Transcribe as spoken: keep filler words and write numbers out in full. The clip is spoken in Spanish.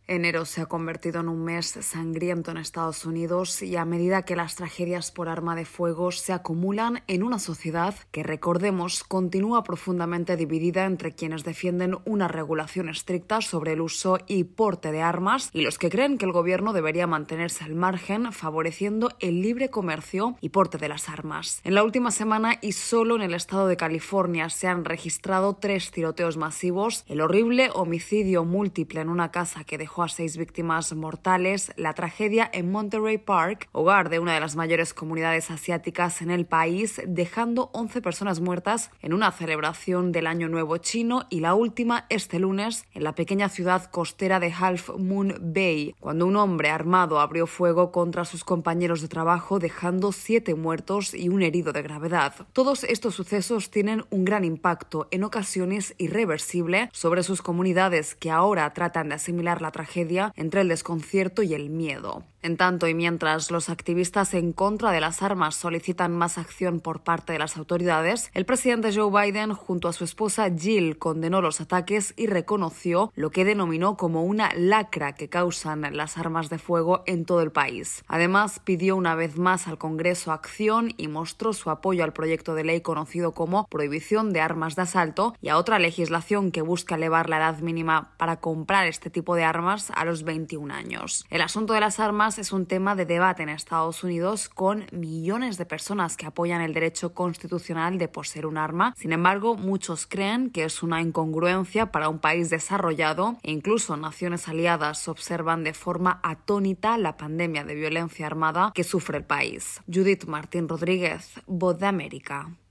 Enero se ha convertido en un mes sangriento en Estados Unidos y a medida que las tragedias por arma de fuego se acumulan en una sociedad que, recordemos, continúa profundamente dividida entre quienes defienden una regulación estricta sobre el uso y porte de armas y los que creen que el gobierno debería mantenerse al margen, favoreciendo el libre comercio y porte de las armas. En la última semana y solo en el estado de California se han registrado tres tiroteos masivos, el horrible homicidio múltiple en una casa que dejó a seis víctimas mortales, la tragedia en Monterey Park, hogar de una de las mayores comunidades asiáticas en el país, dejando once personas muertas en una celebración del Año Nuevo chino, y la última este lunes en la pequeña ciudad costera de Half Moon Bay, cuando un hombre armado abrió fuego contra sus compañeros de trabajo, dejando siete muertos y un herido de gravedad. Todos estos sucesos tienen un gran impacto, en ocasiones irreversible, sobre sus comunidades que ahora tratan de asimilar la tragedia entre el desconcierto y el miedo. En tanto y mientras los activistas en contra de las armas solicitan más acción por parte de las autoridades, el presidente Joe Biden junto a su esposa Jill condenó los ataques y reconoció lo que denominó como una lacra que causan las armas de fuego en todo el país. Además, pidió una vez más al Congreso acción y mostró su apoyo al proyecto de ley conocido como Prohibición de Armas de Asalto y a otra legislación que busca elevar la edad mínima para comprar este tipo de armas a los veintiún años. El asunto de las armas es un tema de debate en Estados Unidos, con millones de personas que apoyan el derecho constitucional de poseer un arma. Sin embargo, muchos creen que es una incongruencia para un país desarrollado e incluso naciones aliadas observan de forma atónita la pandemia de violencia armada que sufre el país. Judith Martín Rodríguez, Voz de América.